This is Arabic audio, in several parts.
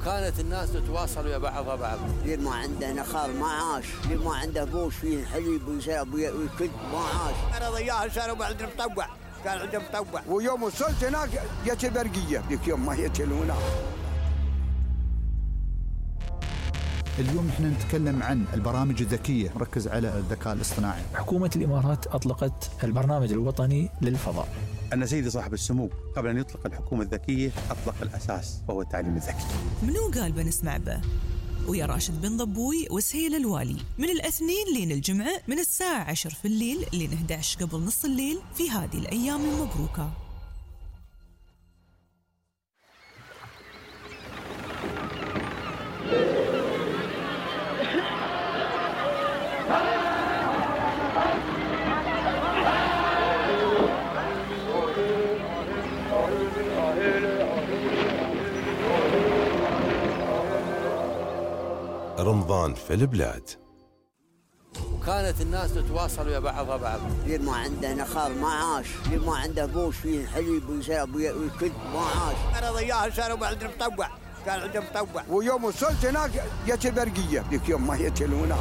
وكانت الناس تتواصل ويا بعضها بعض. اللي ما عنده نخال ما عاش، اللي ما عنده بوش فيه حليب ويشرب ويكد ما عاش. أنا ضياها صاروا بعد مطوع، كان عندهم مطوع. ويوم وصلت هناك جت برقية، ذيك يوم ما يتلونا. اليوم نحن نتكلم عن البرامج الذكية، نركز على الذكاء الاصطناعي. حكومة الإمارات أطلقت البرنامج الوطني للفضاء. أن سيدي صاحب السمو قبل أن يطلق الحكومة الذكية أطلق الأساس وهو التعليم الذكي. منو قال بنسمع به؟ ويا راشد بن ضبوي وسهيل الوالي من الاثنين لين الجمعة من الساعة 10 في الليل لين 11 قبل نص الليل في هذه الأيام المبروكة. رمضان في البلاد. وكانت الناس تتواصل ويا بعضها بعض. اللي ما عنده نخال ما عاش، اللي ما عنده بوش فيه حليب ويشرب ويكد ما عاش. أنا ضياها صاروا بعد مطوع، كان عندهم مطوع. ويوم وصلت هناك جت برقية، ذيك يوم ما يتلونا.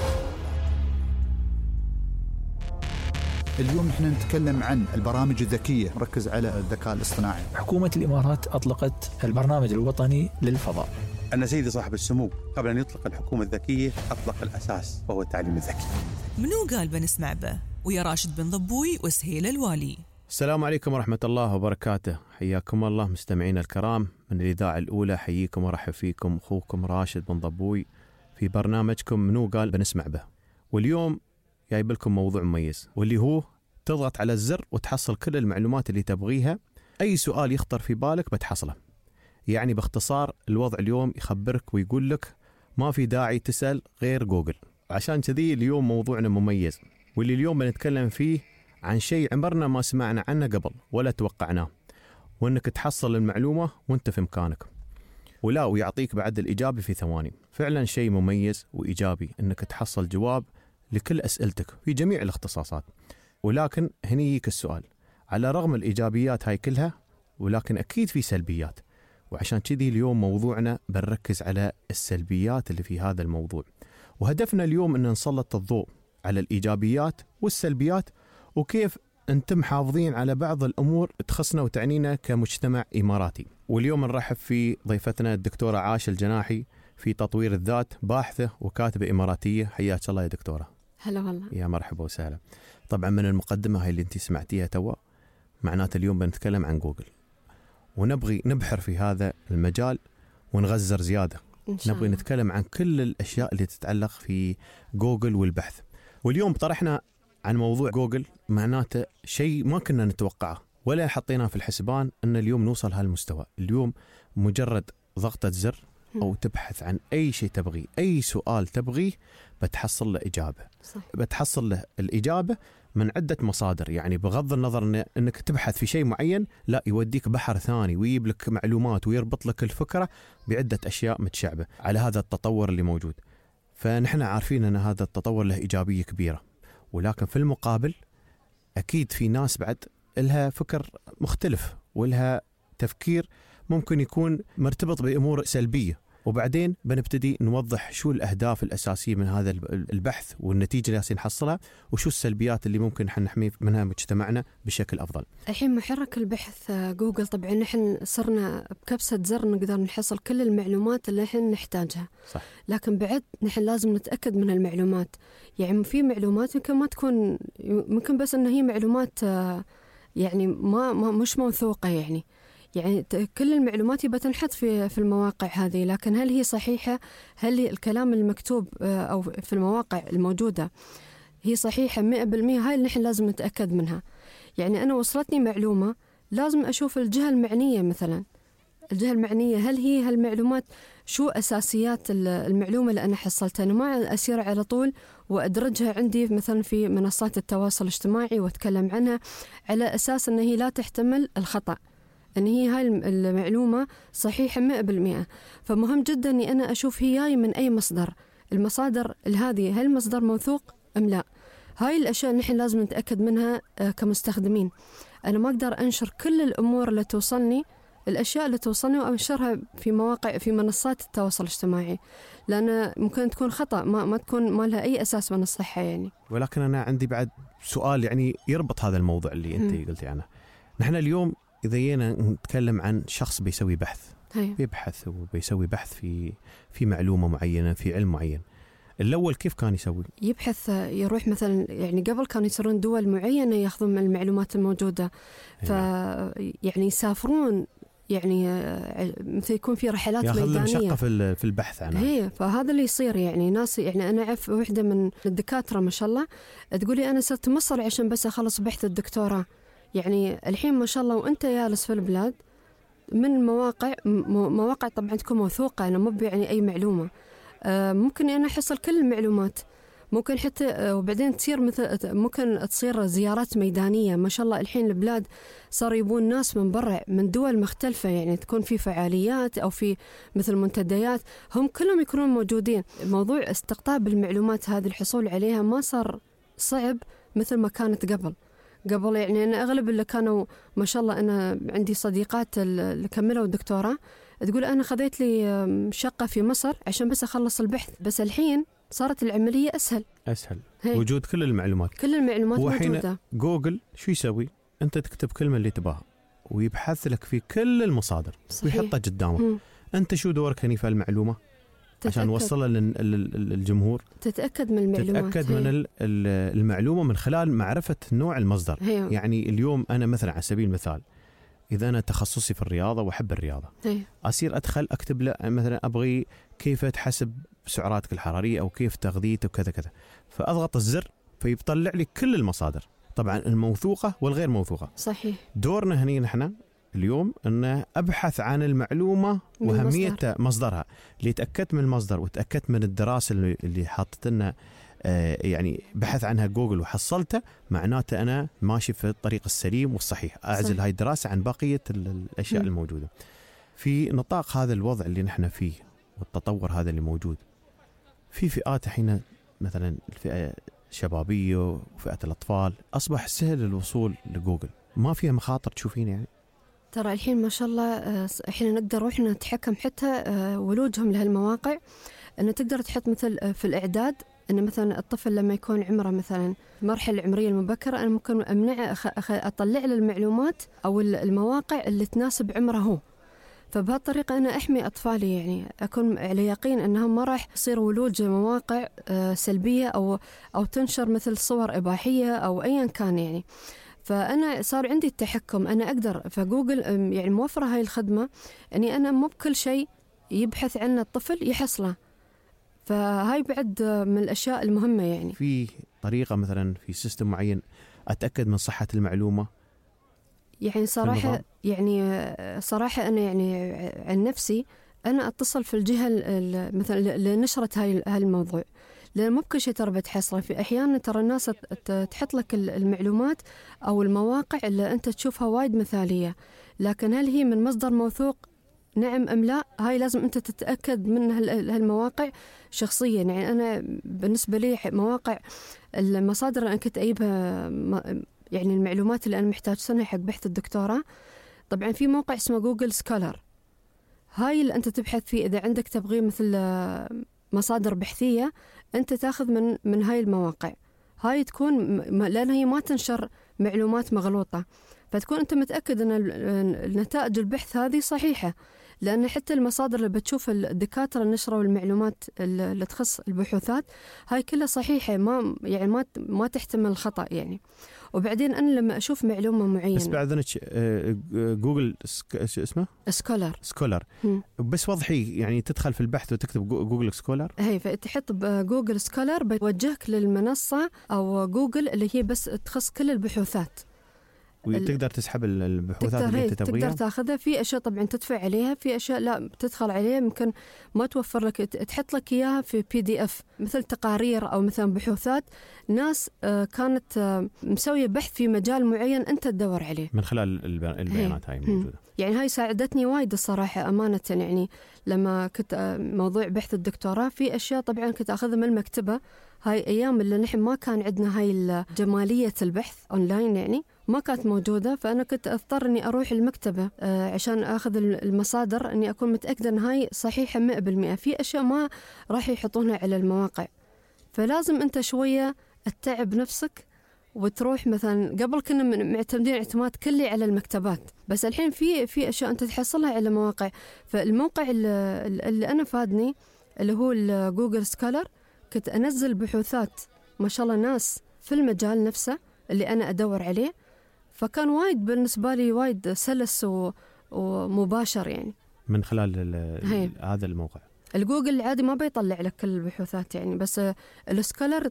اليوم نحن نتكلم عن البرامج الذكية، نركز على الذكاء الاصطناعي. حكومة الإمارات أطلقت البرنامج الوطني للفضاء. أن سيدي صاحب السمو قبل أن يطلق الحكومة الذكية أطلق الأساس وهو التعليم الذكي. منو قال بنسمع به؟ ويا راشد بن ضبوي وسهيل الوالي. السلام عليكم ورحمة الله وبركاته. حياكم الله مستمعين الكرام من الإذاعة الأولى. حييكم ورحب فيكم أخوكم راشد بن ضبوي في برنامجكم منو قال بنسمع به. واليوم جايب لكم موضوع مميز، واللي هو تضغط على الزر وتحصل كل المعلومات اللي تبغيها. أي سؤال يخطر في بالك بتحصله. يعني باختصار الوضع اليوم يخبرك ويقول لك ما في داعي تسأل غير جوجل. عشان كذي اليوم موضوعنا مميز، واللي اليوم بنتكلم فيه عن شيء عمرنا ما سمعنا عنه قبل ولا توقعناه، وانك تحصل المعلومة وانت في مكانك ويعطيك بعد الإجابة في ثواني. فعلا شيء مميز وإيجابي انك تحصل جواب لكل أسئلتك في جميع الاختصاصات. ولكن هني يجيك السؤال، على رغم الإيجابيات هاي كلها ولكن أكيد في سلبيات، وعشان كذي اليوم موضوعنا بنركز على السلبيات اللي في هذا الموضوع. وهدفنا اليوم أن نسلط الضوء على الإيجابيات والسلبيات، وكيف أنتم حافظين على بعض الأمور تخصنا وتعنينا كمجتمع إماراتي. واليوم نرحب في ضيفتنا الدكتورة عاشة الجناحي في تطوير الذات، باحثة وكاتبة إماراتية. حياك الله يا دكتورة. هلا والله. يا مرحبا وسهلا. طبعا من المقدمة هاي اللي انت سمعتيها توا، معناته اليوم بنتكلم عن جوجل، ونبغي نبحر في هذا المجال ونغزر زيادة. نبغي نتكلم عن كل الأشياء اللي تتعلق في جوجل والبحث. واليوم طرحنا عن موضوع جوجل، معناته شيء ما كنا نتوقعه ولا حطيناه في الحسبان أن اليوم نوصل هالمستوى. اليوم مجرد ضغطة زر أو تبحث عن أي شيء تبغي، أي سؤال تبغيه بتحصل له إجابة. صح. بتحصل له الإجابة من عدة مصادر، يعني بغض النظر أنك تبحث في شيء معين، لا يوديك بحر ثاني ويجيب لك معلومات ويربط لك الفكرة بعدة أشياء متشعبة على هذا التطور اللي موجود. فنحن عارفين أن هذا التطور له إيجابية كبيرة، ولكن في المقابل أكيد في ناس بعد لها فكر مختلف ولها تفكير ممكن يكون مرتبط بأمور سلبية. وبعدين بنبتدي نوضح شو الأهداف الأساسية من هذا البحث والنتيجة اللي نحصلها، وشو السلبيات اللي ممكن نحمي منها مجتمعنا بشكل أفضل. الحين محرك البحث جوجل، طبعا نحن صرنا بكبسة زر نقدر نحصل كل المعلومات اللي نحن نحتاجها. صح. لكن بعد نحن لازم نتأكد من المعلومات. يعني في معلومات يمكن ما تكون، ممكن بس إن هي معلومات يعني مش موثوقة. يعني كل المعلومات يبقى تنحط في المواقع هذه، لكن هل هي صحيحة؟ هل الكلام المكتوب أو في المواقع الموجودة هي صحيحة 100%؟ هاي اللي نحن لازم نتأكد منها. يعني أنا وصلتني معلومة، لازم أشوف الجهة المعنية، مثلا الجهة المعنية هل هي هالمعلومات شو أساسيات المعلومة اللي أنا حصلتها. أنا ما أسير على طول وأدرجها عندي مثلا في منصات التواصل الاجتماعي وأتكلم عنها على أساس أن هي لا تحتمل الخطأ، أن هي هاي المعلومة صحيحة 100%. فمهم جدا أني أنا أشوف هي جاي من أي مصدر. المصادر هذه هل مصدر موثوق أم لا؟ هاي الأشياء نحن لازم نتأكد منها كمستخدمين. أنا ما أقدر أنشر كل الأمور اللي توصلني الأشياء اللي توصلني وأنشرها في مواقع في منصات التواصل الاجتماعي، لأن ممكن تكون خطأ ما تكون ما لها أي أساس من الصحة يعني. ولكن أنا عندي بعد سؤال يعني يربط هذا الموضوع اللي أنت قلتي عنه. نحن اليوم إذا جينا نتكلم عن شخص بيسوي بحث، بيبحث وبيسوي بحث في معلومة معينة في علم معين، الأول كيف كان يسوي؟ يبحث، يروح مثلا يعني قبل كانوا يصيرون دول معينة ياخذون من المعلومات الموجودة، يعني يسافرون يعني مثل يكون في رحلات ميدانية، ياخذ مشقة في البحث عنها. فهذا اللي يصير يعني ناس، يعني أنا أعرف واحدة من الدكاترة ما شاء الله تقولي أنا صرت مصر عشان بس أخلص بحث الدكتوراه. يعني الحين ما شاء الله وأنت جالس في البلاد من مواقع طبعا تكون موثوقة، أنا مو يعني أي معلومة، ممكن أنا أحصل كل المعلومات، ممكن حتى وبعدين تصير مثل ممكن تصير زيارات ميدانية. ما شاء الله الحين البلاد صار يبون ناس من برا من دول مختلفة، يعني تكون في فعاليات أو في مثل منتديات هم كلهم يكونون موجودين. موضوع استقطاب المعلومات هذه الحصول عليها ما صار صعب مثل ما كانت قبل. يعني أنا أغلب اللي كانوا ما شاء الله، أنا عندي صديقات اللي كملوا الدكتوراه تقول أنا خذيت لي شقة في مصر عشان بس أخلص البحث، بس الحين صارت العملية أسهل. وجود كل المعلومات موجودة. جوجل شو يسوي؟ أنت تكتب كلمة اللي تباها ويبحث لك في كل المصادر ويحطها قدامك. أنت شو دورك هني في المعلومة عشان نوصلها للجمهور؟ تتأكد من المعلومات، تتأكد من المعلومة من خلال معرفة نوع المصدر. يعني اليوم أنا مثلا على سبيل المثال إذا أنا تخصصي في الرياضة وأحب الرياضة، أصير أدخل أكتب له مثلا أبغي كيف تحسب سعراتك الحرارية أو كيف تغذيته وكذا كذا، فأضغط الزر فيطلع لي كل المصادر، طبعا الموثوقة والغير موثوقة. صحيح. دورنا هني نحن اليوم أن أبحث عن المعلومة وأهمية مصدرها. اللي تأكدت من المصدر وتأكدت من الدراسة اللي حاطت لنا يعني بحث عنها جوجل وحصلته، معناته أنا ماشي في الطريق السليم والصحيح، أعزل هاي الدراسة عن بقية الأشياء الموجودة. في نطاق هذا الوضع اللي نحن فيه والتطور هذا اللي موجود في فئات حين مثلا الفئة الشبابية وفئة الأطفال أصبح سهل الوصول لجوجل، ما فيها مخاطر تشوفين يعني؟ ترى الحين ما شاء الله الحين نقدر وإحنا نتحكم حتى ولوجهم لهالمواقع، أن تقدر تحط مثل في الإعداد أن مثلا الطفل لما يكون عمره مثلا المرحلة العمرية المبكرة أنا ممكن أمنع أطلع له المعلومات أو المواقع اللي تناسب عمره هو. فبهالطريقة أنا أحمي أطفالي، يعني أكون على يقين أنهم ما راح يصير ولوج مواقع سلبية أو تنشر مثل صور إباحية أو أيا كان يعني. فأنا صار عندي التحكم، أنا أقدر فجوجل يعني موفرة هاي الخدمة، يعني أنا مو بكل شيء يبحث عنه الطفل يحصله، فهاي بعد من الأشياء المهمة. يعني في طريقة مثلا في سيستم معين أتأكد من صحة المعلومة؟ يعني صراحة أنا يعني عن نفسي أنا أتصل في الجهة مثلا لنشرة هاي الموضوع، لأن مو بكل شيء ترى بتحصله. في أحيانا ترى الناس تحط لك المعلومات أو المواقع اللي أنت تشوفها وايد مثالية، لكن هل هي من مصدر موثوق نعم أم لا؟ هاي لازم أنت تتأكد من هالمواقع شخصيا. يعني أنا بالنسبة لي مواقع المصادر اللي أنا كنت أجيبها يعني المعلومات اللي أنا محتاج سنة حق بحث الدكتوراه، طبعا في موقع اسمه جوجل سكولر، هاي اللي أنت تبحث فيه إذا عندك تبغي مثل مصادر بحثية أنت تأخذ من هاي المواقع. هاي تكون لأن هي ما تنشر معلومات مغلوطة، فتكون أنت متأكد أن نتائج البحث هذه صحيحة، لأن حتى المصادر اللي بتشوف الدكاترة نشروا المعلومات اللي تخص البحوثات هاي كلها صحيحة، ما تحتمل الخطأ يعني. وبعدين أنا لما أشوف معلومة معينة بس بعد جوجل اسمه سكولر بس وضحي يعني تدخل في البحث وتكتب جوجل سكولر، هي فتحط جوجل سكولر بيوجهك للمنصة أو جوجل اللي هي بس تخص كل البحوثات، وتقدر تسحب البحوثات اللي انت تبغيها، تقدر تاخذها. في اشياء طبعا تدفع عليها، في اشياء لا تدخل عليها ممكن ما توفر لك، تحط لك اياها في PDF مثل تقارير او مثلا بحوثات ناس كانت مسويه بحث في مجال معين انت تدور عليه من خلال البيانات هاي موجوده. يعني هاي ساعدتني وايد الصراحة أمانة. يعني لما كنت موضوع بحث الدكتوراه في أشياء طبعا كنت أخذها من المكتبة. هاي أيام اللي نحن ما كان عندنا هاي جمالية البحث أونلاين، يعني ما كانت موجودة، فأنا كنت أضطر أني أروح المكتبة عشان أخذ المصادر، أني أكون متأكدة أن هاي صحيحة 100%. في أشياء ما راح يحطونها على المواقع، فلازم أنت شوية تتعب نفسك وتروح. مثلا قبل كنا معتمدين اعتماد كلي على المكتبات، بس الحين في أشياء أنت تحصلها على مواقع. فالموقع اللي أنا فادني اللي هو جوجل سكولر، كنت أنزل بحوثات ما شاء الله ناس في المجال نفسه اللي أنا أدور عليه، فكان وايد بالنسبة لي وايد سلس ومباشر يعني من خلال هذا الموقع. الجوجل العادي ما بيطلع لك كل البحوثات يعني، بس السكولر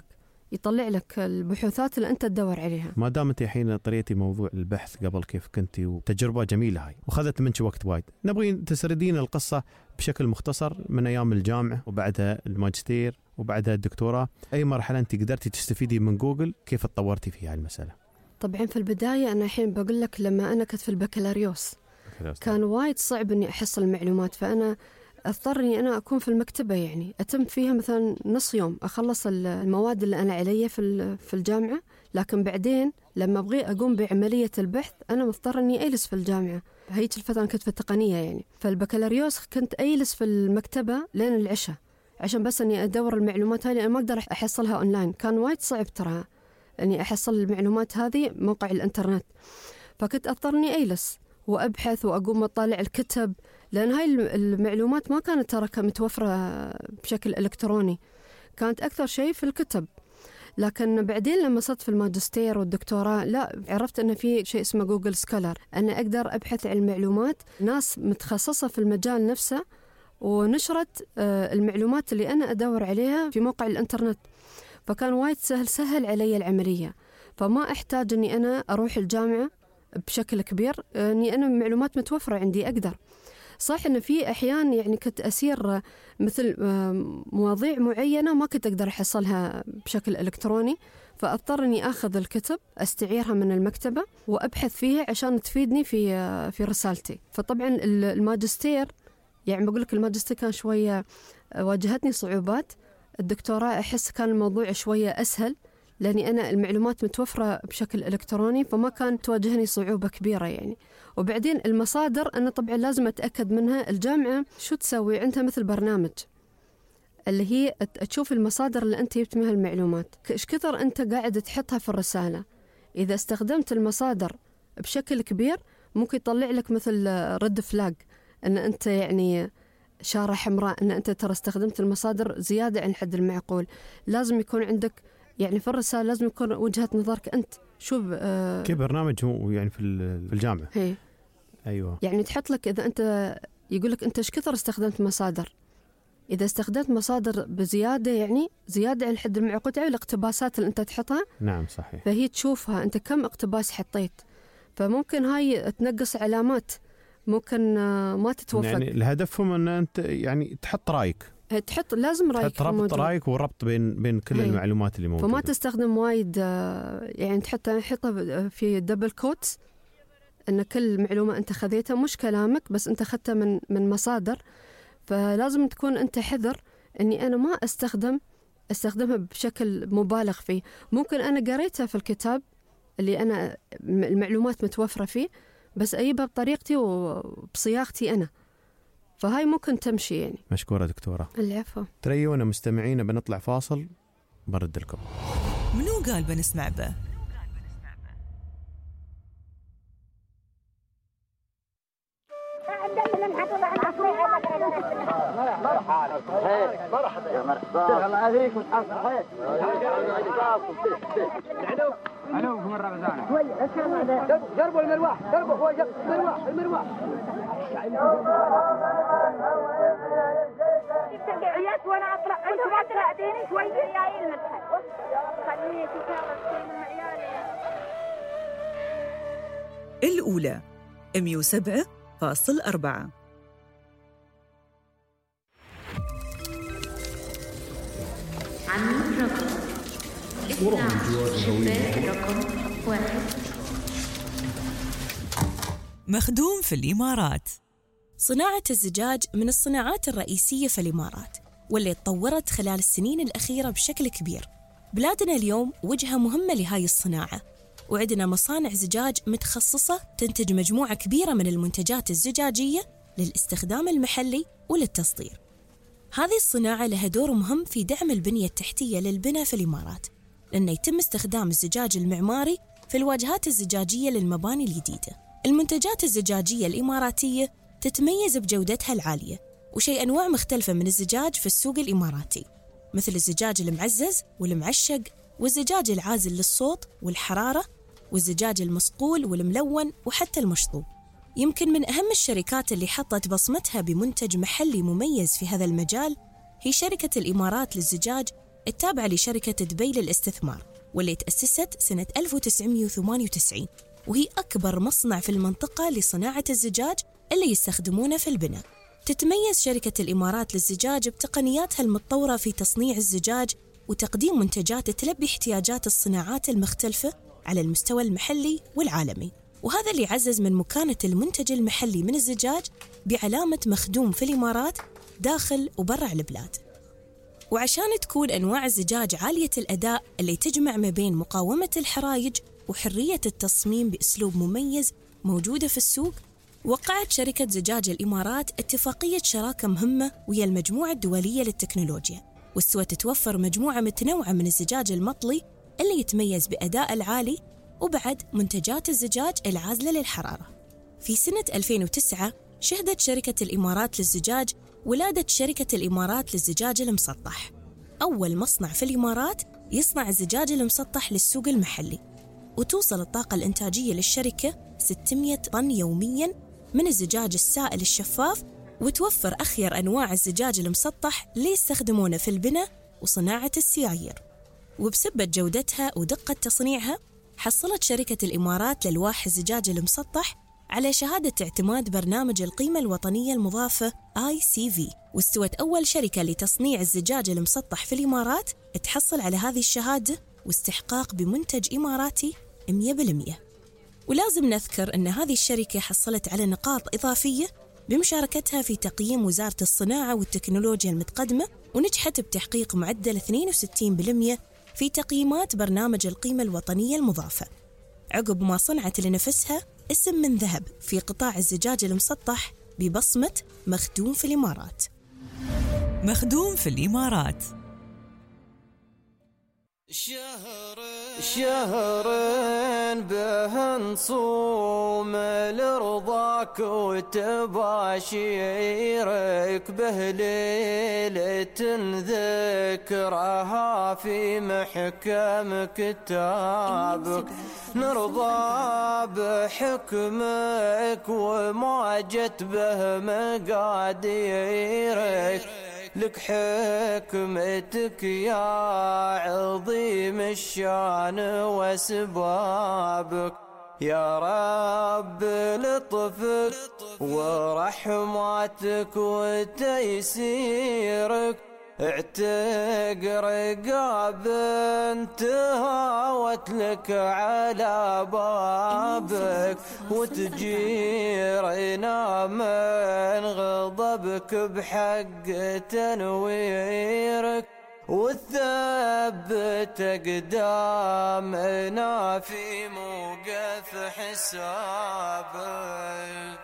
يطلع لك البحوثات اللي أنت تدور عليها. ما دام أنت الحين طريقتي موضوع البحث قبل كيف كنتي، وتجربة جميلة هاي وخذت منك وقت وايد، نبغي تسردين القصة بشكل مختصر من أيام الجامعة وبعدها الماجستير وبعدها الدكتوراه. أي مرحلة أنت قدرتي تستفيدي من جوجل، كيف تطورتي في هاي المسألة؟ طبعا في البداية أنا الحين بقول لك لما أنا كنت في البكالوريوس كان وايد صعب إني أحصل المعلومات، فأنا أضطر إني أنا أكون في المكتبة، يعني أتم فيها مثلا نص يوم أخلص المواد اللي أنا عليها في الجامعة. لكن بعدين لما أبغي أقوم بعملية البحث أنا مضطر إني أجلس في الجامعة. هيك الفترة كنت في التقنية يعني، فالبكالوريوس كنت أجلس في المكتبة لين العشاء عشان بس إني أدور المعلومات هاي، لأن ما أقدر أحصلها أونلاين. كان وايد صعب ترى إني أحصل المعلومات هذه موقع الإنترنت، فكنت أضطرني أجلس وأبحث وأقوم أطالع الكتب، لأن هاي المعلومات ما كانت ترى متوفرة بشكل إلكتروني، كانت أكثر شيء في الكتب. لكن بعدين لما صرت في الماجستير والدكتوراه لا، عرفت أن في شيء اسمه جوجل سكولر، أنا أقدر أبحث عن المعلومات، ناس متخصصة في المجال نفسه ونشرت المعلومات اللي أنا أدور عليها في موقع الإنترنت. فكان وايد سهل علي العملية، فما أحتاج أني أنا أروح الجامعة بشكل كبير، أني أنا معلومات متوفرة عندي أقدر. صح أن في أحيان يعني كنت أسير مثل مواضيع معينة ما كنت أقدر أحصلها بشكل إلكتروني، فأضطر أني أخذ الكتب أستعيرها من المكتبة وأبحث فيها عشان تفيدني في رسالتي. فطبعا الماجستير يعني بقول لك الماجستير كان شوية واجهتني صعوبات، الدكتوراه أحس كان الموضوع شوية أسهل لأني أنا المعلومات متوفرة بشكل إلكتروني، فما كان تواجهني صعوبة كبيرة يعني. وبعدين المصادر أنا طبعا لازم أتأكد منها. الجامعة شو تسوي؟ عندها مثل برنامج اللي هي تشوف المصادر اللي أنت جبت منها المعلومات، إيش كثر أنت قاعد تحطها في الرسالة. إذا استخدمت المصادر بشكل كبير ممكن يطلع لك مثل رد فلاج، أن أنت يعني شارة حمراء، أن أنت ترى استخدمت المصادر زيادة عن حد المعقول. لازم يكون عندك يعني في الرسالة لازم يكون وجهة نظرك أنت. شو كيف برنامج هو يعني في الجامعة؟ هي. أيوة. يعني تحط لك إذا أنت يقول لك أنت إيش كثر استخدمت مصادر. إذا استخدمت مصادر بزيادة يعني زيادة عن حد المعقول، تعمل الاقتباسات اللي أنت تحطها. نعم صحيح. فهي تشوفها أنت كم اقتباس حطيت، فممكن هاي تنقص علامات، ممكن ما تتوفق. يعني الهدفهم أن أنت يعني تحط رأيك، لازم رأيك، تربط رأيك وربط بين كل المعلومات اللي موجودة. فما تستخدم وايد يعني تحطها في دبل كوتس، أن كل معلومة أنت خذيتها مش كلامك بس أنت خدتها من مصادر. فلازم تكون أنت حذر أني أنا ما أستخدمها بشكل مبالغ فيه. ممكن أنا قريتها في الكتاب اللي أنا المعلومات متوفرة فيه، بس أجيبها بطريقتي وبصياغتي أنا، فهاي ممكن تمشي يعني. مشكورة دكتورة. العفو. تريونا مستمعين، بنطلع فاصل برد لكم. منو قال بنسمع به؟ مرحبا يا مرحبا، الله عليك وتحصل خير. علو في مرة بزانة قربوا المروح، قربوا هو المروح عيات وانا اطلع انتم ما تراقديني شوي جايين ندخل خليني تتكلم مع عيالي. الأولى 107.4. عميد رقم شباك رقم 1. مخدوم في الإمارات. صناعة الزجاج من الصناعات الرئيسية في الإمارات، واللي تطورت خلال السنين الأخيرة بشكل كبير. بلادنا اليوم وجهة مهمة لهاي الصناعة، وعندنا مصانع زجاج متخصصة تنتج مجموعة كبيرة من المنتجات الزجاجية للاستخدام المحلي وللتصدير. هذه الصناعة لها دور مهم في دعم البنية التحتية للبناء في الإمارات، لأنه يتم استخدام الزجاج المعماري في الواجهات الزجاجية للمباني الجديدة. المنتجات الزجاجية الإماراتية تتميز بجودتها العالية، وشيء أنواع مختلفة من الزجاج في السوق الإماراتي، مثل الزجاج المعزز والمعشق، والزجاج العازل للصوت والحرارة، والزجاج المصقول والملون، وحتى المشطوب. يمكن من أهم الشركات اللي حطت بصمتها بمنتج محلي مميز في هذا المجال هي شركة الإمارات للزجاج التابعة لشركة دبي للاستثمار، واللي تأسست سنة 1998، وهي أكبر مصنع في المنطقة لصناعة الزجاج اللي يستخدمونه في البناء. تتميز شركة الإمارات للزجاج بتقنياتها المتطورة في تصنيع الزجاج وتقديم منتجات تلبي احتياجات الصناعات المختلفة على المستوى المحلي والعالمي، وهذا اللي يعزز من مكانة المنتج المحلي من الزجاج بعلامة مخدوم في الإمارات داخل وبرع البلاد. وعشان تكون أنواع الزجاج عالية الأداء اللي تجمع ما بين مقاومة الحرايج وحرية التصميم بأسلوب مميز موجودة في السوق، وقعت شركة زجاج الإمارات اتفاقية شراكة مهمة ويا المجموعة الدولية للتكنولوجيا، واستوت توفر مجموعة متنوعة من الزجاج المطلي اللي يتميز بأداء العالي، وبعد منتجات الزجاج العازلة للحرارة. في سنة 2009 شهدت شركة الإمارات للزجاج ولادة شركة الإمارات للزجاج المسطح، أول مصنع في الإمارات يصنع الزجاج المسطح للسوق المحلي، وتوصل الطاقة الإنتاجية للشركة 600 طن يومياً من الزجاج السائل الشفاف، وتوفر أخير أنواع الزجاج المسطح اللي يستخدمونه في البناء وصناعة السيايير. وبسبب جودتها ودقة تصنيعها حصلت شركة الإمارات للواح الزجاج المسطح على شهادة اعتماد برنامج القيمة الوطنية المضافة ICV، واستوت أول شركة لتصنيع الزجاج المسطح في الإمارات تحصل على هذه الشهادة واستحقاق بمنتج إماراتي 100%. ولازم نذكر أن هذه الشركة حصلت على نقاط إضافية بمشاركتها في تقييم وزارة الصناعة والتكنولوجيا المتقدمة، ونجحت بتحقيق معدل 62% في تقييمات برنامج القيمة الوطنية المضافة، عقب ما صنعت لنفسها اسم من ذهب في قطاع الزجاج المسطح ببصمة مخدوم في الإمارات. مخدوم في الإمارات. شهرين به نصوم لرضاك وتباشيرك، به ليلة ذكرها في محكم كتابك، نرضى بحكمك وما جت به مقاديرك، لك حكمتك يا عظيم الشان واسبابك، يا رب لطفك ورحمتك وتيسيرك، اعتق رقاب انتهاوت لك على بابك، وتجيرنا من غضبك بحق تنويرك، وتثبت أقدامنا في موقف حسابك.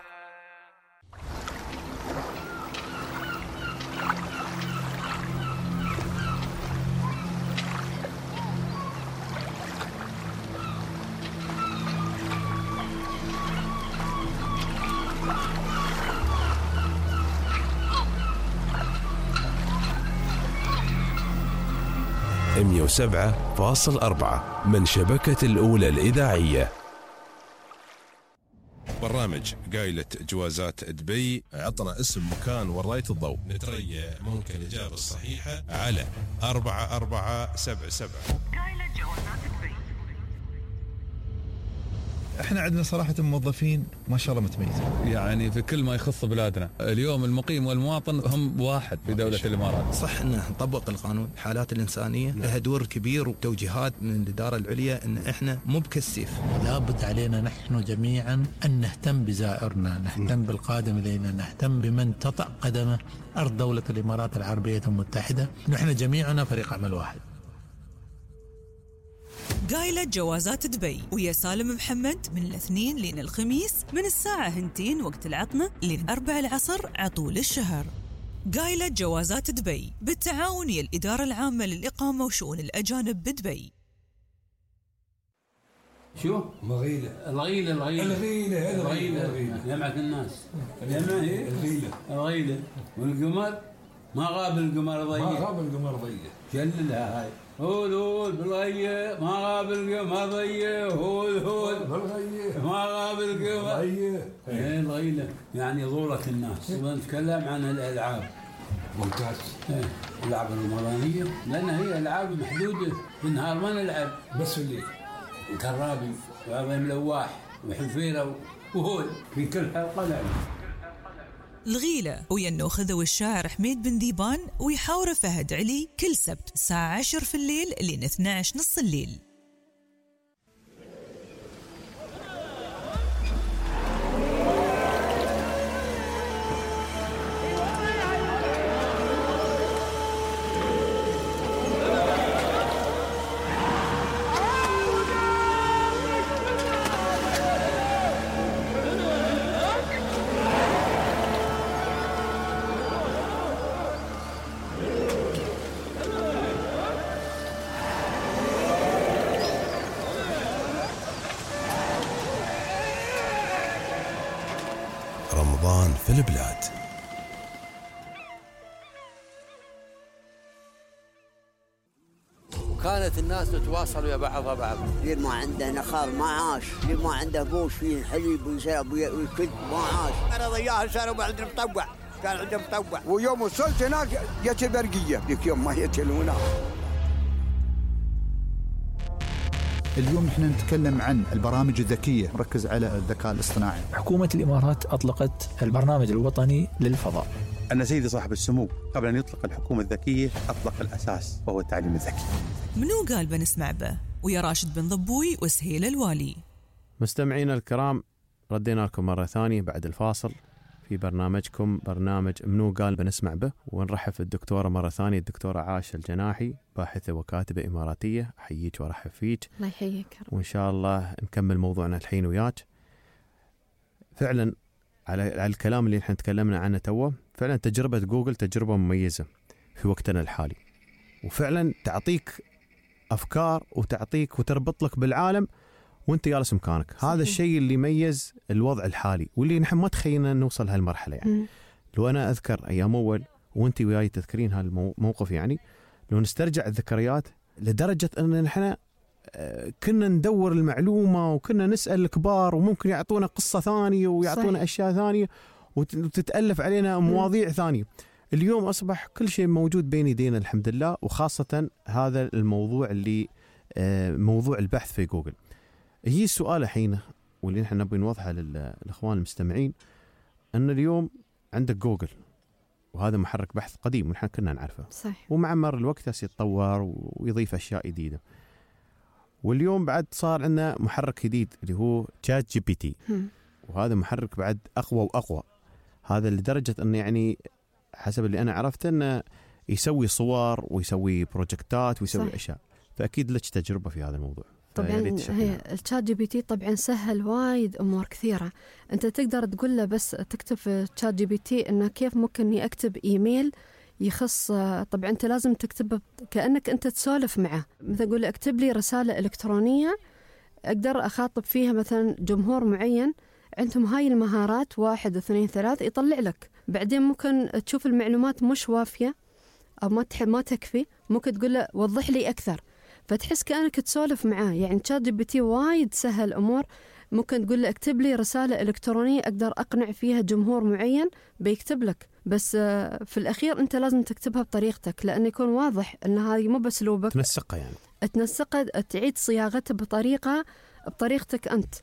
مية 107.4 من شبكة الأولى الإذاعية. برنامج قايلة جوازات دبي، عطنا اسم مكان وراية الضوء، نتريا ممكن الإجابة الصحيحة على 4477. قايلة جوازات دبي. احنا عندنا صراحة موظفين ما شاء الله متميزين، يعني في كل ما يخص بلادنا. اليوم المقيم والمواطن هم واحد في دولة الإمارات. صح إن نطبق القانون، الحالات الإنسانية لها دور كبير وتوجيهات من الإدارة العليا إن احنا مو بكالسيف. لابد علينا نحن جميعا أن نهتم بزائرنا، نهتم بالقادم إلينا، نهتم بمن تطأ قدمه أرض دولة الإمارات العربية المتحدة. نحن جميعنا فريق عمل واحد. قايلة جوازات دبي ويا سالم محمد من الاثنين لين الخميس من الساعة 2 وقت العطمة لين 4 العصر عطول الشهر. قايلة جوازات دبي بالتعاون يا الإدارة العامة للإقامة وشؤون الأجانب بدبي. شو؟ الغيلة جمعة الناس الغيلة والقمر ما غاب القمر ضيق شللها هاي هول بالغية ما غاب القمر ضيق هول ما غاب القمر الغيلة يعني ضورة الناس. ونتكلم عن الألعاب. ممتاز. الألعاب الرمضانية لأن هي ألعاب محدودة، في النهار ما نلعب بس في الليل. كرابي وهذا ملواح وحفيرة وهول في كل حلقة لعب. الغيلة ويا النوخذ والشاعر حميد بن ذيبان ويحاور فهد علي كل سبت الساعة 10 في الليل لين 12 نص الليل. رمضان في البلاد. وكانت الناس تتواصل ويا بعضها بعض. اللي ما عنده نخال ما عاش، اللي ما عنده بوش فيه حليب ويسرب ويكد ما عاش. انا ضياها صاروا عندنا مطوع، كان عندهم مطوع. ويوم وصلت هناك جت البرقيه، ذيك يوم ما يتلونا. اليوم نحن نتكلم عن البرامج الذكية، نركز على الذكاء الاصطناعي. حكومة الإمارات أطلقت البرنامج الوطني للفضاء. أن سيدي صاحب السمو قبل أن يطلق الحكومة الذكية أطلق الأساس وهو التعليم الذكي. منو قال بنسمع به؟ ويا راشد بن ضبوي وسهيل الوالي. مستمعينا الكرام، ردينا لكم مرة ثانية بعد الفاصل في برنامجكم برنامج منو قال بنسمع به، ونرحب في الدكتورة مرة ثانية الدكتورة عاشة الجناحي، باحثة وكاتبة إماراتية. أحييك وأرحب فيك. الله يحييك. وإن شاء الله نكمل موضوعنا الحين وياك. فعلا على الكلام اللي نحن تكلمنا عنه توه، فعلا تجربة جوجل تجربة مميزة في وقتنا الحالي، وفعلا تعطيك أفكار وتعطيك وتربط لك بالعالم وانت جالس مكانك. صحيح. هذا الشيء اللي يميز الوضع الحالي واللي نحن ما تخيلنا نوصل هالمرحلة. يعني لو أنا أذكر أيام أول وانت وياي تذكرين هالموقف، يعني لو نسترجع الذكريات لدرجة أن نحن كنا ندور المعلومة وكنا نسأل الكبار وممكن يعطونا قصة ثانية ويعطونا صحيح. أشياء ثانية وتتألف علينا مواضيع ثانية. اليوم أصبح كل شيء موجود بين يدينا الحمد لله، وخاصة هذا الموضوع اللي موضوع البحث في جوجل. هي السؤال الحين واللي نحن نبي نوضحه للأخوان المستمعين، أن اليوم عندك جوجل وهذا محرك بحث قديم ونحن كنا نعرفه صح. ومع مر الوقت يتطور ويضيف أشياء جديدة، واليوم بعد صار عندنا محرك جديد اللي هو شات جي بي تي، وهذا محرك بعد أقوى وأقوى. هذا لدرجة أنه يعني حسب اللي أنا عرفت أنه يسوي صور ويسوي بروجكتات ويسوي صح. أشياء. فأكيد لك تجربة في هذا الموضوع. طبعا هي الشات جي بي تي طبعا سهل وايد أمور كثيرة. أنت تقدر تقول له بس تكتب في الشات جي بي تي إنه كيف ممكن إني أكتب إيميل يخص، طبعا أنت لازم تكتبه كأنك أنت تسولف معه. مثلا أقول له اكتب لي رسالة إلكترونية أقدر أخاطب فيها مثلا جمهور معين عندهم هاي المهارات 1 2 3، يطلع لك. بعدين ممكن تشوف المعلومات مش وافية أو ما تكفي، ممكن تقول له وضح لي أكثر، فتحس كأنك تسولف معاه. يعني شات جي بي تي وايد سهل أمور. ممكن تقول له اكتب لي رسالة إلكترونية أقدر أقنع فيها جمهور معين بيكتب لك، بس في الأخير أنت لازم تكتبها بطريقتك لأن يكون واضح أن هذه مو بأسلوبك، تنسقها يعني تنسقها، تعيد صياغتها بطريقتك أنت.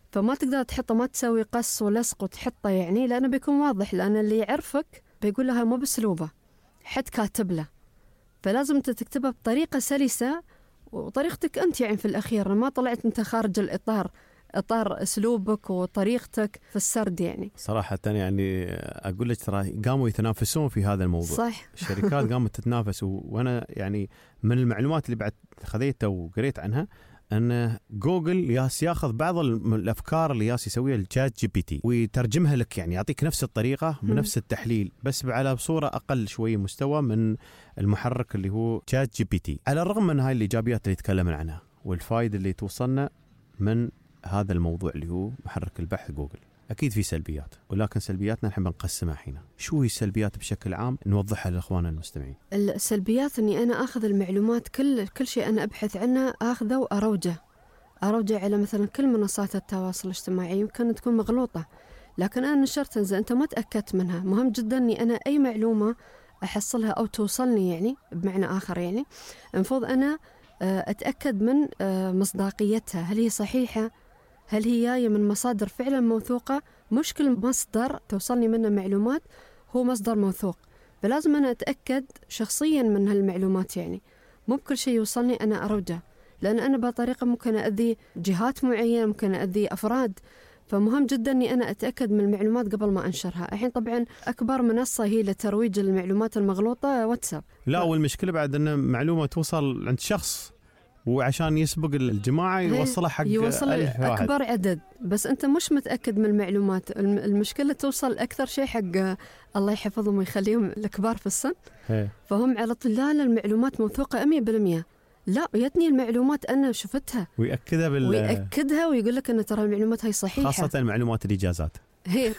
فما تقدر تحطه، ما تسوي قص ولصق وتحطه يعني، لأنه بيكون واضح، لأن اللي يعرفك بيقول لها مو بسلوبه حد كاتب له. فلازم أنت تكتبها بطريقة سلسة وطريقتك أنت يعني في الأخير، ما طلعت أنت خارج الإطار، إطار أسلوبك وطريقتك في السرد يعني. صراحة يعني أقول لك ترى قاموا يتنافسون في هذا الموضوع. صح. الشركات قامت تتنافس، وأنا يعني من المعلومات اللي بعد خذيتها وقريت عنها أن جوجل ياخذ بعض الأفكار اللي يسويها الشات جي بي تي ويترجمها لك، يعني يعطيك نفس الطريقة بنفس التحليل بس على بصورة أقل شوية مستوى من المحرك اللي هو شات جي بي تي. على الرغم من هاي الإيجابيات اللي تكلمنا عنها والفائدة اللي توصلنا من هذا الموضوع اللي هو محرك البحث جوجل، أكيد في سلبيات، ولكن سلبياتنا نحن بنقسمها حين. شو هي السلبيات بشكل عام نوضحها للأخوان المستمعين؟ السلبيات أني أنا أخذ المعلومات، كل شيء أنا أبحث عنه أخذه وأروجه على مثلا كل منصات التواصل الاجتماعي، يمكن تكون مغلوطة لكن أنا نشرت إذا أنت ما تأكدت منها. مهم جدا أني أنا أي معلومة أحصلها أو توصلني يعني بمعنى آخر، يعني المفروض أنا أتأكد من مصداقيتها، هل هي صحيحة، هل هي جاية من مصادر فعلا موثوقة. مش كل مصدر توصلني منه معلومات هو مصدر موثوق، فلازم أنا أتأكد شخصيا من هالمعلومات، يعني مو بكل شيء يوصلني أنا أروجه، لأن أنا بطريقة ممكن أذي جهات معينة، ممكن أذي أفراد. فمهم جدا أني أنا أتأكد من المعلومات قبل ما أنشرها. الحين طبعا أكبر منصة هي لترويج المعلومات المغلوطة واتساب. لا والمشكلة بعد أن معلومة توصل عند شخص وعشان يسبق الجماعة يوصلها حق يوصل أكبر عدد، بس أنت مش متأكد من المعلومات. المشكلة توصل أكثر شيء حق الله يحفظهم ويخليهم الكبار في السن، فهم على طول لا المعلومات موثوقة 100%. لا يتني المعلومات أنا شفتها ويأكدها ويقول لك أن ترى المعلومات هاي صحيحة، خاصة معلومات الإجازات هي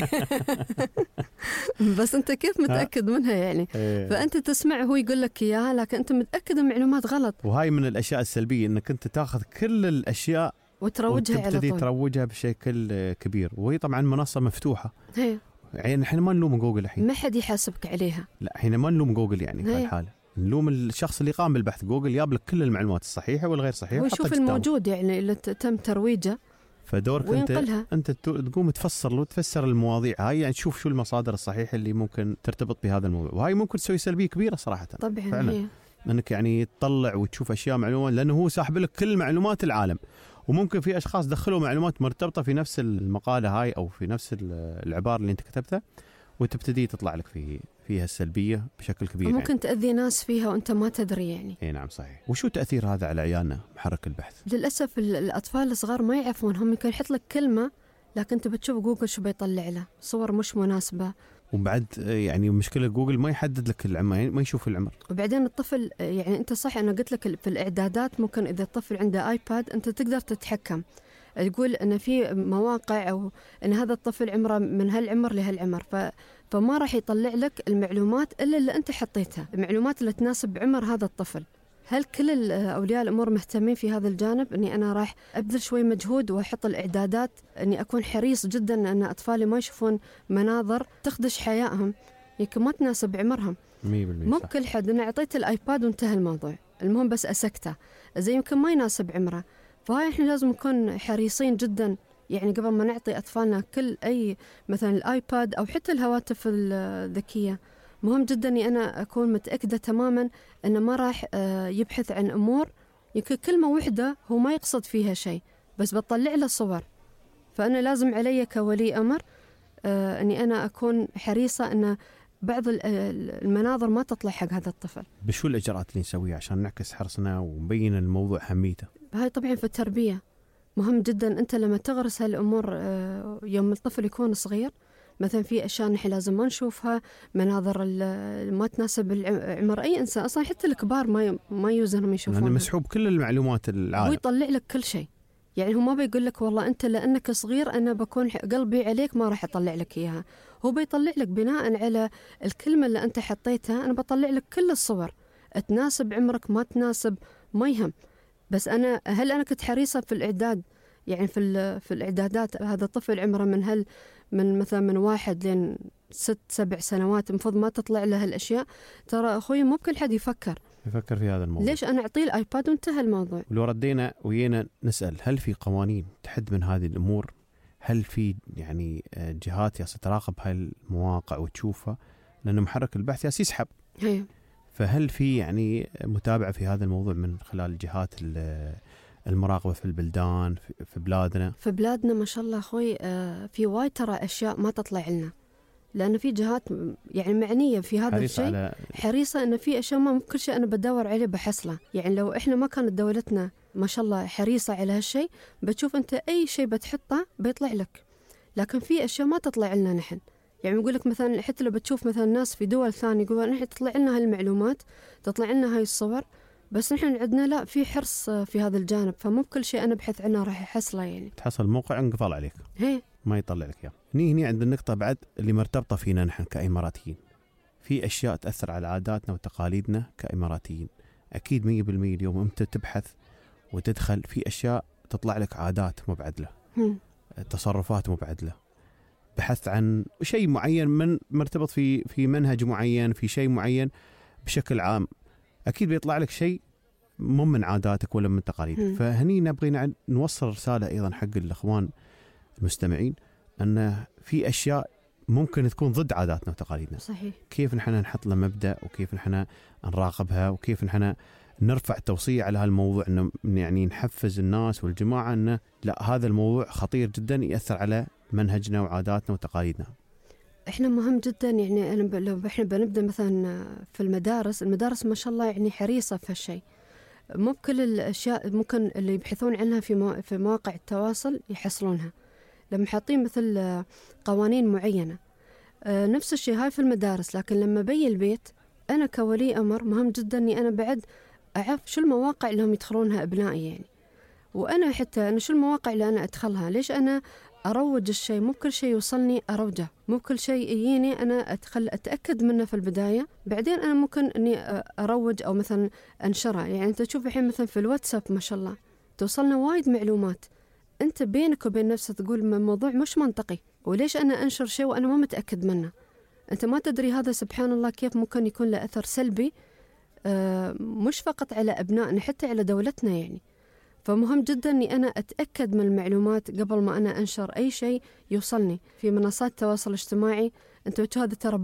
بس أنت كيف متأكد منها يعني؟ فأنت تسمع هو يقول لك إياها لكن أنت متأكد المعلومات غلط. وهاي من الأشياء السلبية أنك أنت تأخذ كل الأشياء وتروجها على طول، تروجها بشكل كبير، وهي طبعا منصة مفتوحة. يعني إحنا ما نلوم جوجل الحين، ما حد يحاسبك عليها. لا إحنا ما نلوم جوجل يعني في الحالة، نلوم الشخص اللي قام بالبحث. جوجل جاب لك كل المعلومات الصحيحة والغير صحيحة ويشوف الموجود يعني اللي تم ترويجه، فدورك أنت تقوم تفسر وتفسر المواضيع هاي، يعني تشوف شو المصادر الصحيحة اللي ممكن ترتبط بهذا الموضوع. وهاي ممكن تسوي سلبية كبيرة صراحة طبعا فعلا، أنك يعني تطلع وتشوف أشياء معلومة، لأنه هو ساحب لك كل معلومات العالم. وممكن في أشخاص دخلوا معلومات مرتبطة في نفس المقالة هاي أو في نفس العبارة اللي أنت كتبتها، وتبتدي تطلع لك فيها السلبية بشكل كبير، ممكن يعني تأذي ناس فيها وأنت ما تدري يعني. إيه نعم صحيح. وشو تأثير هذا على عيالنا محرك البحث؟ للأسف الأطفال الصغار ما يعرفون، هم يمكن يحط لك كلمة لكن أنت بتشوف جوجل شو بيطلع له، صور مش مناسبة. وبعد يعني مشكلة جوجل ما يحدد لك العمر، ما يشوف العمر. وبعدين الطفل يعني أنت صح، أنا قلت لك في الإعدادات ممكن إذا الطفل عنده آيباد أنت تقدر تتحكم، تقول أن في مواقع أو أن هذا الطفل عمره من هالعمر لهالعمر، فما راح يطلع لك المعلومات إلا اللي أنت حطيتها، المعلومات اللي تناسب عمر هذا الطفل. هل كل أولياء الأمور مهتمين في هذا الجانب؟ أني أنا راح أبذل شوي مجهود وأحط الإعدادات، أني أكون حريص جدا أن أطفالي ما يشوفون مناظر تخدش حيائهم يمكن ما تناسب عمرهم. مو بكل حد أنا أعطيت الآيباد وانتهى الموضوع، المهم بس أسكته زي يمكن ما يناسب عمره. فهاي إحنا لازم نكون حريصين جدا، يعني قبل ما نعطي أطفالنا كل أي مثلا الآيباد أو حتى الهواتف الذكية، مهم جدا أني أنا أكون متأكدة تماما أنه ما راح يبحث عن أمور يمكن كلمة واحدة هو ما يقصد فيها شيء بس بطلع له صور. فأنا لازم علي كولي أمر أني أنا أكون حريصة أن بعض المناظر ما تطلع حق هذا الطفل. بشو الإجراءات اللي نسويها عشان نعكس حرصنا ونبين الموضوع أهميته؟ هاي طبعا في التربية مهم جدا، أنت لما تغرس هالأمور يوم الطفل يكون صغير، مثلا في أشياء نحن لازم ما نشوفها، مناظر ما تناسب عمر أي إنسان، أصلا حتى الكبار ما يوزنهم يشوفونها، لأنه مسحوب كل المعلومات العالم، ويطلع لك كل شيء. يعني هو ما بيقول لك والله أنت لأنك صغير أنا بكون قلبي عليك ما راح أطلع لك إياها، هو بيطلع لك بناء على الكلمة اللي أنت حطيتها. أنا بطلع لك كل الصور تناسب عمرك ما تناسب ما يهم. بس هل أنا كنت حريصة في الإعداد، يعني في الإعدادات هذا الطفل عمره من مثلا من 1 لين 6-7 سنوات المفروض ما تطلع له الأشياء. ترى أخوي مو بكل حد يفكر في هذا الموضوع. ليش أنا أعطيه الآيباد وانتهى الموضوع؟ ولو ردينا وينا نسأل هل في قوانين تحد من هذه الأمور؟ هل في يعني جهات تراقب هاي المواقع وتشوفها؟ لأنه محرك البحث يسحب. فهل في يعني متابعة في هذا الموضوع من خلال الجهات المراقبة في البلدان في بلادنا؟ في بلادنا ما شاء الله أخوي في وايد ترى أشياء ما تطلع لنا، لأن في جهات يعني معنية في هذا الشيء، حريصة أن في أشياء ما كل شيء أنا بدور عليه بحصله. يعني لو إحنا ما كانت دولتنا ما شاء الله حريصة على هالشيء، بتشوف أنت أي شيء بتحطه بيطلع لك، لكن في أشياء ما تطلع لنا نحن. يعني يقول لك مثلا حتى لو بتشوف مثلا ناس في دول ثانية يقولوا نحن تطلع لنا هاي المعلومات، تطلع لنا هاي الصور، بس نحن عندنا لا، في حرص في هذا الجانب، فمو بكل شيء أنا بحث عنه راح يحصله. يعني تحصل موقع انقفل عليك ما يطلع لك إياه. هني عند النقطة بعد اللي مرتبطة فينا نحن كإماراتيين، في أشياء تأثر على عاداتنا وتقاليدنا كإماراتيين. أكيد 100% اليوم أنت تبحث وتدخل في أشياء تطلع لك عادات مبعدلة، تصرفات مبعدلة، بحث عن شيء معين من مرتبط في منهج معين، في شيء معين بشكل عام، أكيد بيطلع لك شيء مو من عاداتك ولا من تقاليدك. فهني نبغي نوصل رسالة أيضا حق الأخوان المستمعين أن في أشياء ممكن تكون ضد عاداتنا وتقاليدنا. صحيح. كيف نحن نحط له مبدأ، وكيف نحن نراقبها، وكيف نحن نرفع توصية على هالموضوع، إنه يعني نحفز الناس والجماعة إنه لا، هذا الموضوع خطير جدا يأثر على منهجنا وعاداتنا وتقاليدنا. إحنا مهم جدا يعني لو إحنا بنبدأ مثلا في المدارس ما شاء الله يعني حريصة في هالشيء. مو بكل الأشياء ممكن اللي يبحثون عنها في مواقع التواصل يحصلونها، لما حاطين مثل قوانين معينة. نفس الشيء هاي في المدارس، لكن لما بي البيت أنا كولي أمر مهم جدا أني أنا بعد أعرف شو المواقع اللي هم يدخلونها أبنائي يعني، وأنا حتى أنا شو المواقع اللي أنا أدخلها. ليش أنا أروج الشيء؟ مو كل شيء يوصلني أروجه، مو كل شيء يجيني أنا أتأكد منه في البداية، بعدين أنا ممكن أني أروج أو مثلا أنشره. يعني أنت تشوف الحين مثلا في الواتساب ما شاء الله توصلنا وايد معلومات، أنت بينك وبين نفسك تقول الموضوع مش منطقي، وليش أنا أنشر شيء وأنا ما متأكد منه؟ أنت ما تدري هذا سبحان الله كيف ممكن يكون له أثر سلبي، مش فقط على أبنائنا حتى على دولتنا يعني. فمهم جدا أني أنا أتأكد من المعلومات قبل ما أنا أنشر أي شيء يوصلني. في منصات التواصل الاجتماعي أنت هذا ترى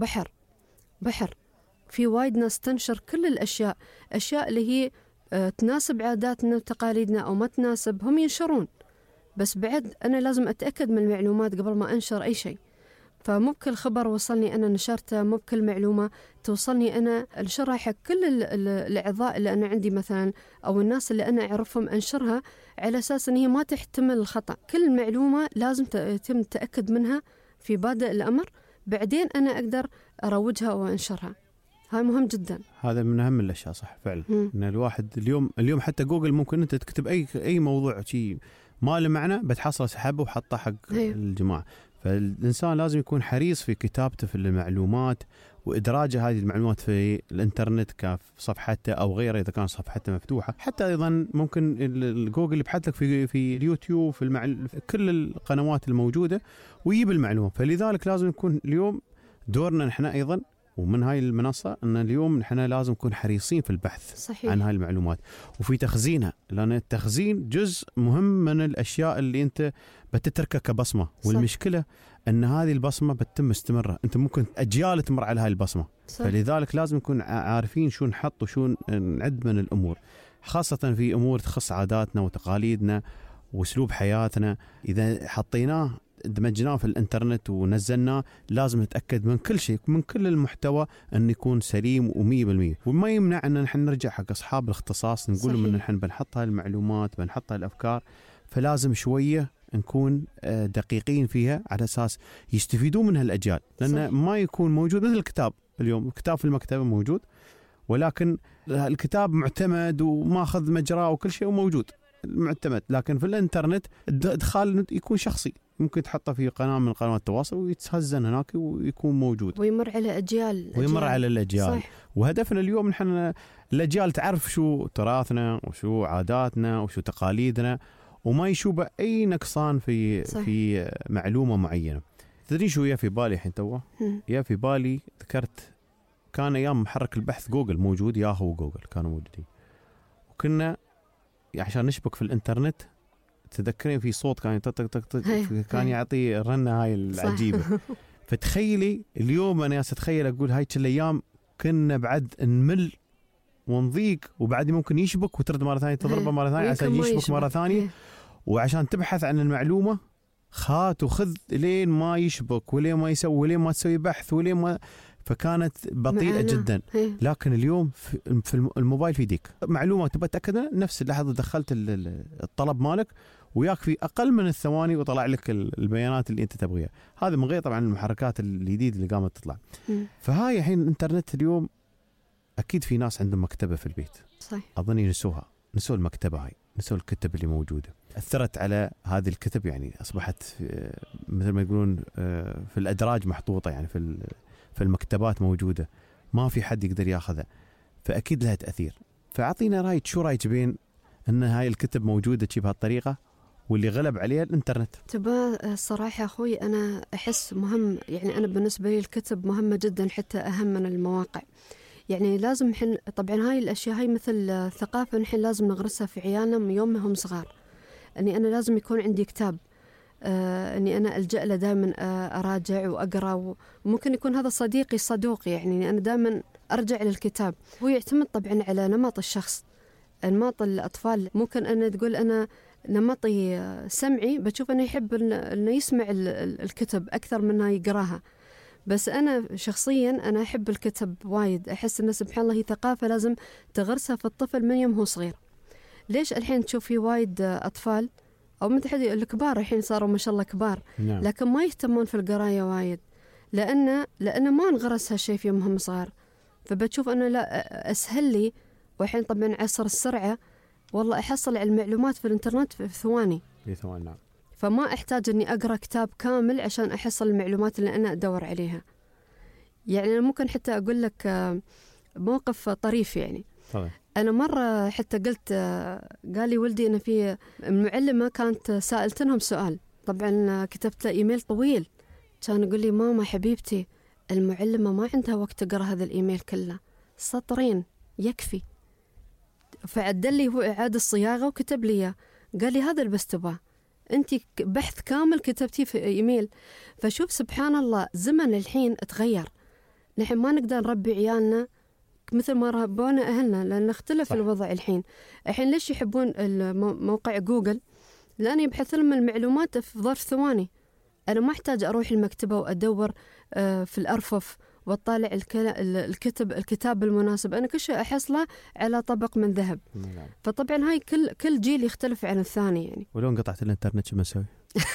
بحر في وايد ناس تنشر كل الأشياء اللي هي تناسب عاداتنا وتقاليدنا أو ما تناسب، هم ينشرون. بس بعد أنا لازم أتأكد من المعلومات قبل ما أنشر أي شيء. فمو بكل خبر وصلني أنا نشرته، مو بكل معلومة توصلني أنا أنشرها حق كل الأعضاء اللي أنا عندي مثلا أو الناس اللي أنا أعرفهم، أنشرها على أساس أن هي ما تحتمل الخطأ. كل معلومة لازم يتم التأكد منها في بادئ الأمر، بعدين أنا أقدر أروجها وأنشرها. هاي مهم جدا. هذا من أهم الأشياء صح فعلا. إن الواحد اليوم حتى جوجل ممكن أنت تكتب أي موضوع شيء ما له معنى بتحصل سحبه وحطه حق الجماعة. فالإنسان لازم يكون حريص في كتابته في المعلومات وإدراج هذه المعلومات في الإنترنت كصفحته أو غيره إذا كان صفحته مفتوحة. حتى أيضا ممكن الجوجل يبحث لك في اليوتيوب في كل القنوات الموجودة ويجيب المعلومة. فلذلك لازم يكون اليوم دورنا نحن أيضا ومن هاي المنصة أن اليوم نحن لازم نكون حريصين في البحث صحيح. عن هاي المعلومات وفي تخزينها، لأن التخزين جزء مهم من الأشياء اللي أنت بتتركها كبصمة. والمشكلة أن هذه البصمة بتتم استمرة، أنت ممكن أجيال تمر على هاي البصمة. فلذلك لازم نكون عارفين شو نحط وشو نعد من الأمور، خاصة في أمور تخص عاداتنا وتقاليدنا وأسلوب حياتنا. إذا حطيناه دمجناه في الانترنت ونزلناه لازم نتأكد من كل شيء، من كل المحتوى أن يكون سليم و100%. وما يمنع أن نحن نرجع حق أصحاب الاختصاص نقول لهم أن نحن بنحط هاي المعلومات بنحط هاي الأفكار، فلازم شوية نكون دقيقين فيها على أساس يستفيدوا منها الأجيال. لأن ما يكون موجود مثل الكتاب. اليوم الكتاب في المكتبة موجود، ولكن الكتاب معتمد وماخذ مجراه وكل شيء موجود معتمد، لكن في الانترنت ادخال يكون شخصي، ممكن تحطه في قناة من قنوات التواصل ويتخزن هناك ويكون موجود ويمر على أجيال على الأجيال. صح. وهدفنا اليوم نحن الأجيال تعرف شو تراثنا وشو عاداتنا وشو تقاليدنا وما يشوب أي نقصان في معلومة معينة. تدري شو يا في بالي الحين توه؟ يا في بالي ذكرت كان ايام محرك البحث جوجل موجود، ياهو وجوجل كانوا موجودين، وكنا عشان نشبك في الانترنت تذكرين في صوت كان كان يعطي الرنه هاي العجيبه. فتخيلي اليوم انا اتخيل اقول هاي كل الايام كنا بعد نمل ونضيق، وبعد ممكن يشبك وترد مره ثانيه تضربه مره ثانيه عشان يشبك مره ثانيه، وعشان تبحث عن المعلومه خات وخذ لين ما يشبك ولين ما يسوي ولين ما تسوي بحث ولين ما، فكانت بطيئه جدا. لكن اليوم في الموبايل في يديك معلومه تبغى تتاكد نفس اللحظه دخلت الطلب مالك وياك في اقل من الثواني وطلع لك البيانات اللي انت تبغيها. هذا من غير طبعا المحركات الجديده اللي قامت تطلع. فهاي الحين الانترنت اليوم اكيد في ناس عندهم مكتبه في البيت، صحيح، اظني نسوا المكتبه هاي، نسوا الكتب اللي موجوده، اثرت على هذه الكتب، يعني اصبحت مثل ما يقولون في الادراج محطوطه، يعني في المكتبات موجوده، ما في حد يقدر ياخذها، فاكيد لها تاثير. فاعطينا رايك، شو رايك بين ان هاي الكتب موجوده بهالطريقه واللي غلب عليها الانترنت؟ تبا الصراحه اخوي انا احس مهم، يعني انا بالنسبه لي الكتب مهمه جدا حتى اهم من المواقع. يعني لازم نحن طبعا هاي الاشياء هاي مثل ثقافه نحن لازم نغرسها في عيالنا من يوم ما هم صغار، اني انا لازم يكون عندي كتاب اني انا الجا له دائما اراجع واقرا، وممكن يكون هذا صديقي الصدوق، يعني انا دائما ارجع للكتاب. هو يعتمد طبعا على نمط الشخص، نمط الاطفال. ممكن انا تقول انا نمطي سمعي بشوف انه يحب انه يسمع الكتب اكثر من انه يقراها، بس أنا شخصياً أنا أحب الكتب وايد. أحس إن سبحان الله هي ثقافة لازم تغرسها في الطفل من يوم هو صغير. ليش الحين تشوف في وايد أطفال أو متحدي الكبار الحين صاروا ما شاء الله كبار، نعم. لكن ما يهتمون في القراية وايد، لأن ما نغرس هالشيء في يوم هم صغار. فبتشوف أنه لا أسهل لي، والحين طبعاً عصر السرعة، والله أحصل على المعلومات في الإنترنت في ثواني. نعم. فما أحتاج أني أقرأ كتاب كامل عشان أحصل المعلومات اللي أنا أدور عليها. يعني أنا ممكن حتى أقول لك موقف طريف. يعني طبعا. أنا مرة حتى قلت قال لي ولدي أن في المعلمة كانت سألتنهم سؤال، طبعا كتبت له إيميل طويل، كان يقول لي ماما حبيبتي المعلمة ما عندها وقت تقرأ هذا الإيميل كله، سطرين يكفي. فعدل لي هو إعادة الصياغة وكتب لي، قال لي هذا اللي بس تبغاه، أنت بحث كامل كتبتيه في إيميل. فشوف سبحان الله زمن الحين تغير، نحن ما نقدر نربي عيالنا مثل ما ربونا أهلنا، لأن اختلف الوضع الحين ليش يحبون موقع جوجل؟ لأن يبحث لهم المعلومات في ظرف ثواني. أنا ما أحتاج أروح المكتبة وأدور في الأرفف وأطالع الكتاب المناسب، أنا كل شيء أحصله على طبق من ذهب. فطبعا هاي كل جيل يختلف عن الثاني. يعني ولو انقطعت الانترنت شو بنسوي؟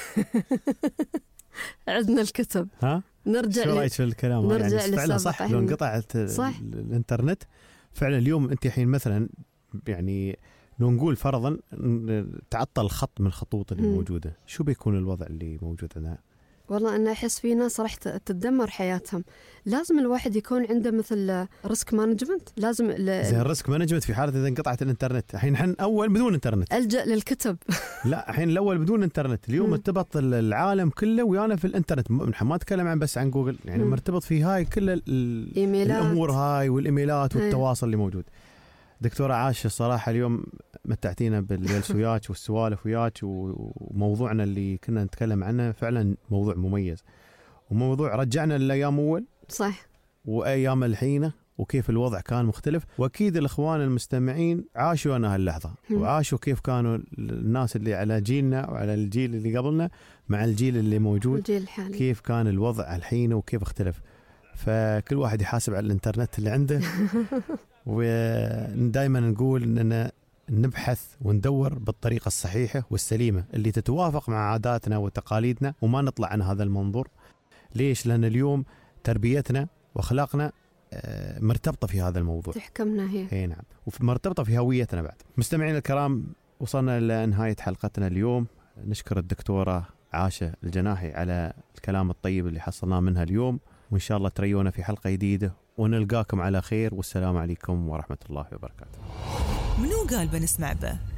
عندنا الكتب. ها؟ نرجع شو رايك في الكلام؟ نرجع يعني فعلا صح، لو انقطعت الانترنت فعلا اليوم انت الحين مثلا يعني لو نقول فرضا تعطل خط من الخطوط اللي موجوده، شو بيكون الوضع اللي موجود هنا؟ والله أنا أحس في ناس راح تتدمر حياتهم. لازم الواحد يكون عنده مثل ريسك مانجمنت، لازم زي الريسك مانجمنت في حالة إذا انقطعت الإنترنت. الحين نحن أول بدون إنترنت ألجأ للكتب. لا الحين الأول بدون إنترنت، اليوم ارتبط العالم كله ويانا في الإنترنت. نحن ما نتكلم عن بس عن جوجل، يعني مرتبط في هاي كل الأمور هاي والإيميلات والتواصل اللي موجود. دكتورة عاش الصراحة اليوم متعتينا بالجلس وياك والسوالف وياك، وموضوعنا اللي كنا نتكلم عنه فعلا موضوع مميز، وموضوع رجعنا للأيام أول صح وأيام الحين وكيف الوضع كان مختلف. وأكيد الإخوان المستمعين عاشوا أنا هاللحظة وعاشوا كيف كانوا الناس اللي على جيلنا وعلى الجيل اللي قبلنا مع الجيل اللي موجود، كيف كان الوضع الحين وكيف اختلف. فكل واحد يحاسب على الإنترنت اللي عنده ودائما نقول أننا نبحث وندور بالطريقة الصحيحة والسليمة اللي تتوافق مع عاداتنا وتقاليدنا وما نطلع عن هذا المنظور. ليش؟ لأن اليوم تربيتنا وأخلاقنا مرتبطة في هذا الموضوع، تحكمنا هي نعم، ومرتبطة في هويتنا بعد. مستمعين الكرام، وصلنا لنهاية حلقتنا اليوم. نشكر الدكتورة عاشة الجناحي على الكلام الطيب اللي حصلناه منها اليوم، وإن شاء الله تريونا في حلقة جديدة ونلقاكم على خير، والسلام عليكم ورحمة الله وبركاته. منو قال بنسمع به؟